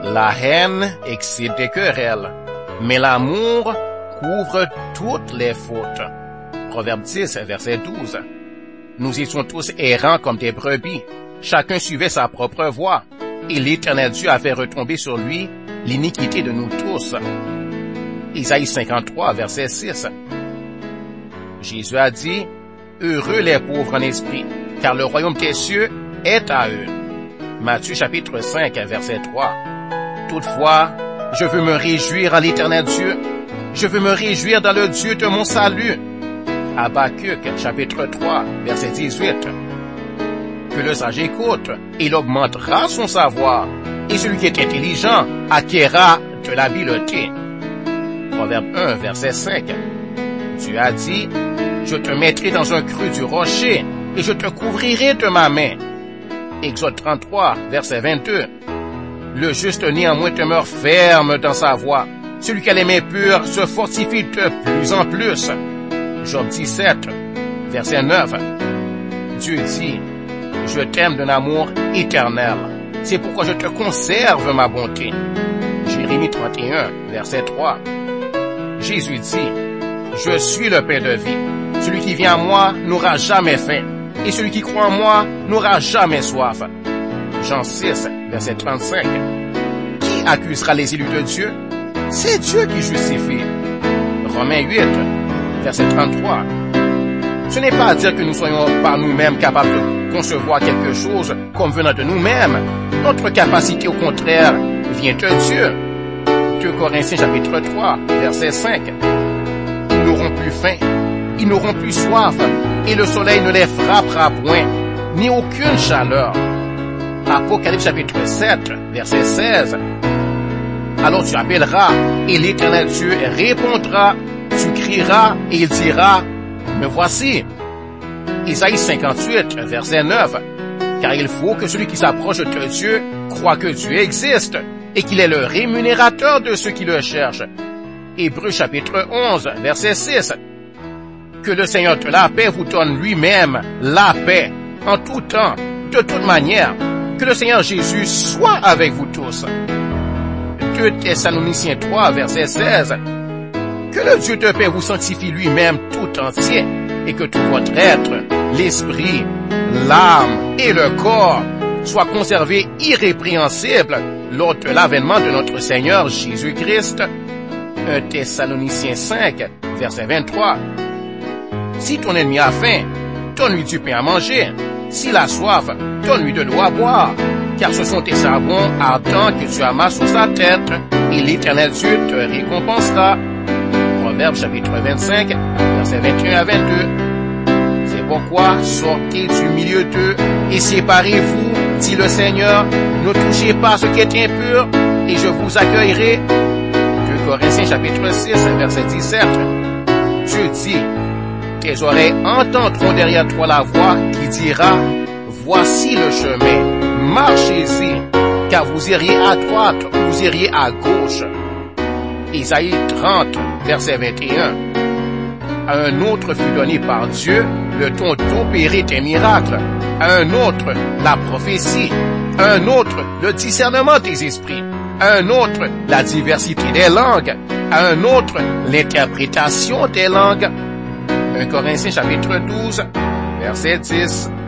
La haine excite des querelles, mais l'amour couvre toutes les fautes. Proverbe 10, verset 12. Nous étions tous errants comme des brebis. Chacun suivait sa propre voie, et l'Éternel Dieu a fait retomber sur lui l'iniquité de nous tous. Isaïe 53, verset 6. Jésus a dit, « Heureux les pauvres en esprit, car le royaume des cieux est à eux. » Matthieu chapitre 5, verset 3. Toutefois, je veux me réjouir en l'Éternel Dieu. Je veux me réjouir dans le Dieu de mon salut. Habakkuk chapitre 3, verset 18. Que le sage écoute, et il augmentera son savoir, et celui qui est intelligent acquérera de l'habileté. Proverbe 1, verset 5. Dieu a dit, « Je te mettrai dans un creux du rocher, et je te couvrirai de ma main. » Exode 33, verset 22. Le juste néanmoins demeure ferme dans sa voie. Celui qui a les mains pures se fortifie de plus en plus. Job 17, verset 9. Dieu dit, « Je t'aime d'un amour éternel. C'est pourquoi je te conserve ma bonté. » Jérémie 31, verset 3. Jésus dit, « Je suis le pain de vie. Celui qui vient à moi n'aura jamais faim, et celui qui croit en moi n'aura jamais soif. » Jean 6, verset 35. Qui accusera les élus de Dieu? C'est Dieu qui justifie. Romains 8, verset 33. Ce n'est pas à dire que nous soyons par nous-mêmes capables de concevoir quelque chose comme venant de nous-mêmes. Notre capacité, au contraire, vient de Dieu. 2 Corinthiens chapitre 3, verset 5. Ils n'auront plus faim, ils n'auront plus soif, et le soleil ne les frappera point, ni aucune chaleur. Apocalypse chapitre 7, verset 16. Alors tu appelleras, et l'Éternel Dieu répondra, tu crieras, et il dira, me voici. Isaïe 58, verset 9. Car il faut que celui qui s'approche de Dieu croit que Dieu existe, et qu'il est le rémunérateur de ceux qui le cherchent. Hébreux chapitre 11, verset 6. Que le Seigneur de la paix vous donne lui-même la paix, en tout temps, de toute manière. Que le Seigneur Jésus soit avec vous tous. 2 Thessaloniciens 3, verset 16. Que le Dieu de paix vous sanctifie lui-même tout entier, et que tout votre être, l'esprit, l'âme et le corps soient conservés irrépréhensibles lors de l'avènement de notre Seigneur Jésus-Christ. 1 Thessaloniciens 5, verset 23. Si ton ennemi a faim, donne-lui du pain à manger. S'il a soif, donne-lui de l'eau à boire. Car ce sont tes charbons ardents que tu amasses sur sa tête, et l'Éternel Dieu te récompensera. Proverbe chapitre 25, verset 21 à 22. C'est pourquoi sortez du milieu d'eux et séparez-vous, dit le Seigneur. Ne touchez pas ce qui est impur, et je vous accueillerai. 2 Corinthiens chapitre 6, verset 17. Dieu dit, tes oreilles entendront derrière toi la voix qui dira, voici le chemin, marchez-y, car vous iriez à droite, vous iriez à gauche. Isaïe 30, verset 21. À un autre fut donné par Dieu le don d'opérer des miracles, à un autre la prophétie, à un autre le discernement des esprits, à un autre la diversité des langues, à un autre l'interprétation des langues. 1 Corinthiens chapitre 12, verset 10.